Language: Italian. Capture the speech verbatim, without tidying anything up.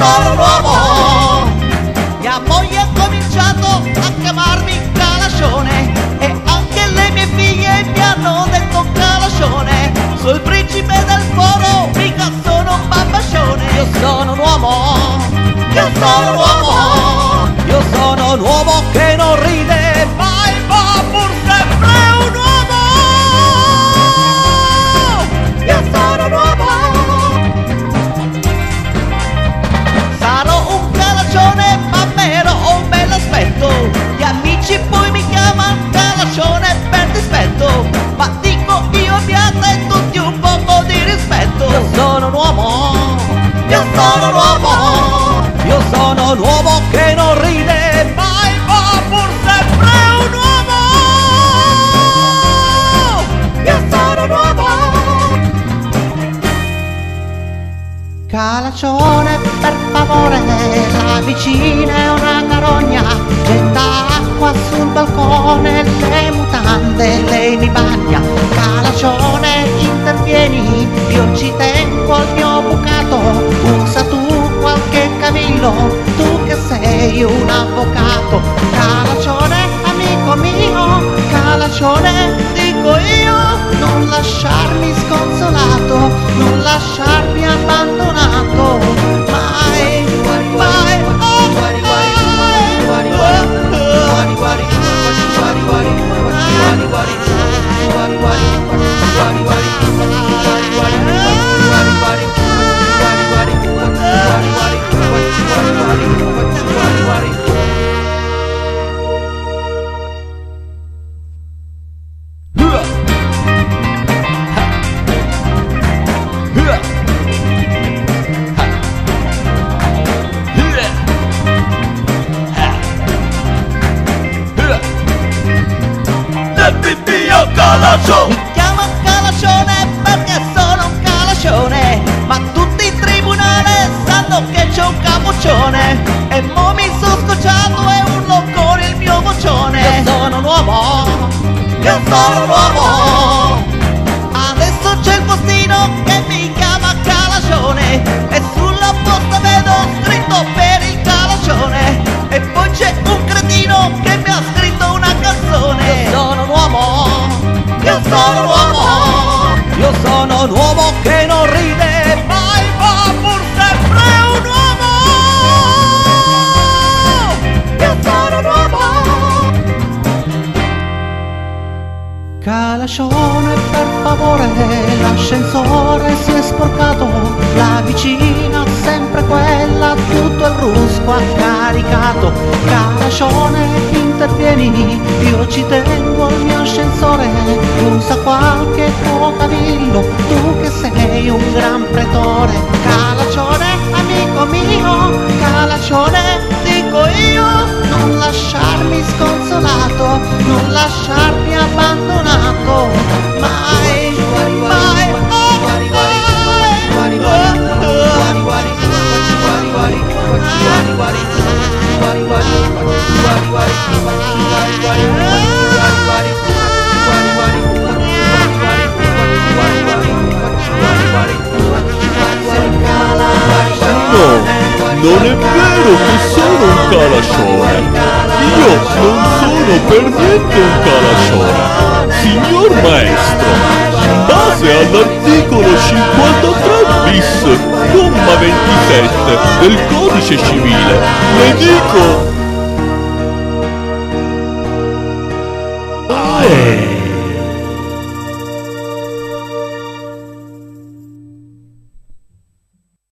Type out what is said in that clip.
sono un uomo. Mia moglie ha cominciato a chiamarmi Calascione e anche le mie figlie mi hanno detto Calascione. Sono il principe del foro, mica sono un bambascione. Io sono un uomo, io sono un uomo, io sono un uomo che non ride mai, ma pur sempre un uomo. Io sono un uomo. Sarò un calaccione, ma meno ho un bel aspetto. Gli amici poi mi chiamano Calascione per dispetto, ma dico io abbiate tutti un poco di rispetto. Io sono un uomo, io sono un uomo, io sono un uomo che non ride mai, ma pur sempre un uomo. Io sono un uomo. Calaccione, per favore, la vicina è una carogna. Getta acqua sul balcone, le mutande lei mi bagna. Calaccione, intervieni, io ci tengo al mio bucato. Usa tu qualche cavillo, tu che sei un avvocato. Calaccione, amico mio, Calaccione, dico io, non lasciarmi sconsolato, non lasciarmi abbandonato, mai, mai, oh, mai. Mi chiamo Calascione perché sono un calascione, ma tutti in tribunale sanno che c'è un capoccione. E mo mi sono scocciato e urlo con il mio vocione. Io sono un uomo, io sono un uomo. Adesso c'è il postino che mi chiama Calascione e sulla posta vedo scritto per il Calascione. E poi c'è un cretino che mi ha scritto una canzone. Io sono un uomo, io sono un uomo, io sono un uomo che non ride mai, ma pur sempre un uomo. Io sono un uomo. Calascione, per favore, l'ascensore si è sporcato. La vicina, sempre quella, tutto il rusco ha caricato. Calascione, intervieni, io ci tengo al mio ascensore. Usa qualche tuo cavillo, tu che sei un gran pretore. Calaccione, amico mio, Calaccione, dico io, non lasciarmi sconsolato, non lasciarmi abbandonato, mai, mai, oh, mai, No, non è vero che sono un calascione. Io non sono per niente un calascione. Signor maestro, in base all'articolo cinquantatré bis, comma ventisette del codice civile, le dico... Ah, eh.